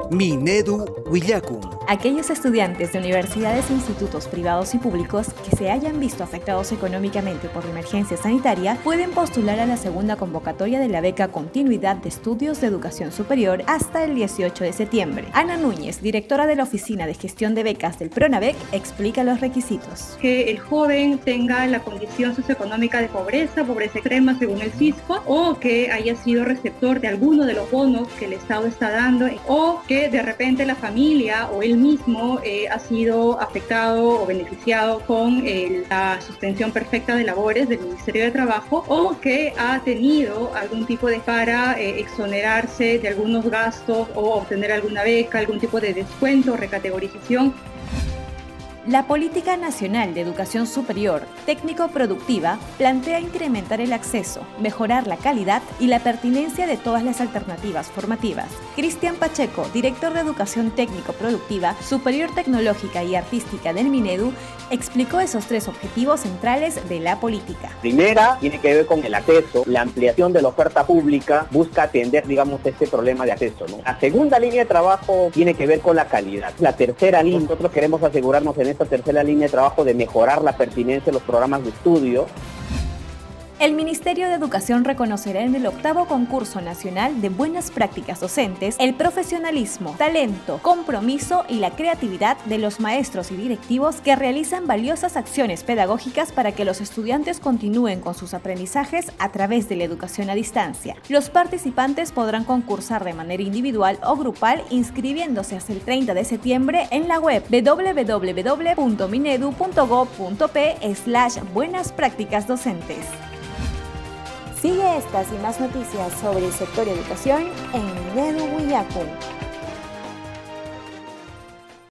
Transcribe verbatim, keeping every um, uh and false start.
Minedu Willacum. Aquellos estudiantes de universidades e institutos privados y públicos que se hayan visto afectados económicamente por la emergencia sanitaria pueden postular a la segunda convocatoria de la beca Continuidad de Estudios de Educación Superior hasta el dieciocho de septiembre. Ana Núñez, directora de la Oficina de Gestión de Becas del PRONAVEC, explica los requisitos. Que el joven tenga la condición socioeconómica de pobreza, pobreza extrema según el Cisco, o que haya sido receptor de alguno de los bonos que el Estado está dando, o que de repente la familia o él mismo eh, ha sido afectado o beneficiado con eh, la suspensión perfecta de labores del Ministerio de Trabajo, o que ha tenido algún tipo de para eh, exonerarse de algunos gastos o obtener alguna beca, algún tipo de descuento o recategorización. La Política Nacional de Educación Superior Técnico-Productiva plantea incrementar el acceso, mejorar la calidad y la pertinencia de todas las alternativas formativas. Cristian Pacheco, director de Educación Técnico-Productiva, Superior Tecnológica y Artística del Minedu, explicó esos tres objetivos centrales de la política. Primera, tiene que ver con el acceso. La ampliación de la oferta pública busca atender, digamos, este problema de acceso, ¿no? La segunda línea de trabajo tiene que ver con la calidad. La tercera línea, nosotros queremos asegurarnos en esta tercera línea de trabajo de mejorar la pertinencia de los programas de estudio. El Ministerio de Educación reconocerá en el octavo Concurso Nacional de Buenas Prácticas Docentes el profesionalismo, talento, compromiso y la creatividad de los maestros y directivos que realizan valiosas acciones pedagógicas para que los estudiantes continúen con sus aprendizajes a través de la educación a distancia. Los participantes podrán concursar de manera individual o grupal inscribiéndose hasta el treinta de septiembre en la web doble u doble u doble u punto minedu punto gob punto pe slash buenas prácticas docentes. Sigue estas y más noticias sobre el sector educación en Minedu Willacum.